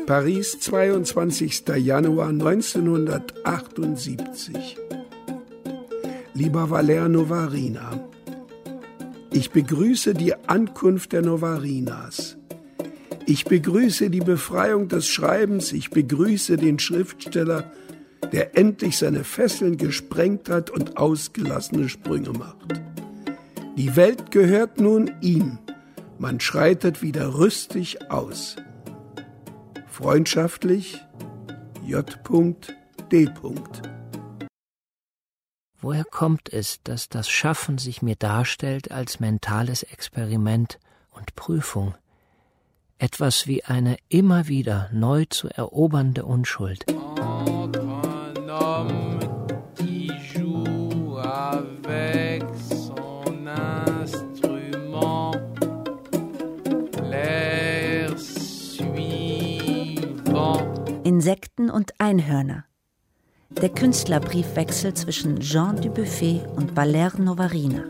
Paris, 22. Januar 1978. Lieber Valère Novarina, ich begrüße die Ankunft der Novarinas. Ich begrüße die Befreiung des Schreibens. Ich begrüße den Schriftsteller, der endlich seine Fesseln gesprengt hat und ausgelassene Sprünge macht. Die Welt gehört nun ihm. Man schreitet wieder rüstig aus. Freundschaftlich, J.D. Woher kommt es, dass das Schaffen sich mir darstellt als mentales Experiment und Prüfung? Etwas wie eine immer wieder neu zu erobernde Unschuld. Insekten und Einhörner. Der Künstlerbriefwechsel zwischen Jean Dubuffet und Valère Novarina.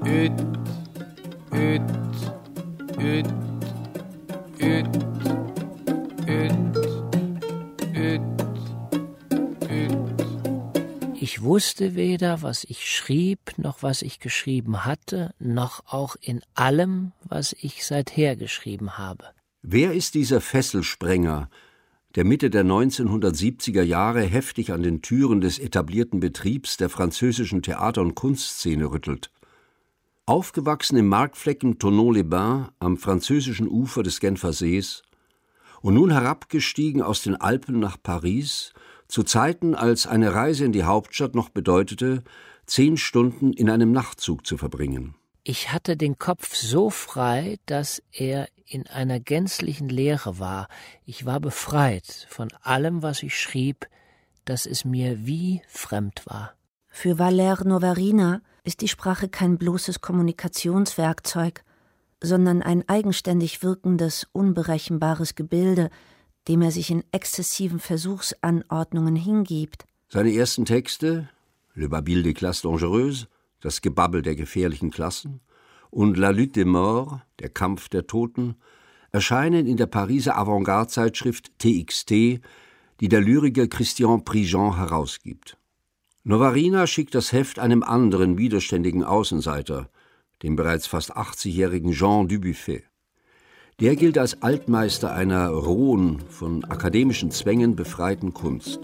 Ich wusste weder, was ich schrieb, noch was ich geschrieben hatte, noch auch in allem, was ich seither geschrieben habe. Wer ist dieser Fesselsprenger, der Mitte der 1970er Jahre heftig an den Türen des etablierten Betriebs der französischen Theater- und Kunstszene rüttelt? Aufgewachsen im Marktflecken Thonon-les-Bains am französischen Ufer des Genfer Sees und nun herabgestiegen aus den Alpen nach Paris, zu Zeiten, als eine Reise in die Hauptstadt noch bedeutete, 10 Stunden in einem Nachtzug zu verbringen. Ich hatte den Kopf so frei, dass er in einer gänzlichen Leere war. Ich war befreit von allem, was ich schrieb, dass es mir wie fremd war. Für Valère Novarina ist die Sprache kein bloßes Kommunikationswerkzeug, sondern ein eigenständig wirkendes, unberechenbares Gebilde, dem er sich in exzessiven Versuchsanordnungen hingibt. Seine ersten Texte, Le Babil des Classes Dangereuses, das Gebabbel der gefährlichen Klassen, und La Lutte des Morts, der Kampf der Toten, erscheinen in der Pariser Avantgarde-Zeitschrift TXT, die der Lyriker Christian Prigent herausgibt. Novarina schickt das Heft einem anderen widerständigen Außenseiter, dem bereits fast 80-jährigen Jean Dubuffet. Der gilt als Altmeister einer rohen, von akademischen Zwängen befreiten Kunst.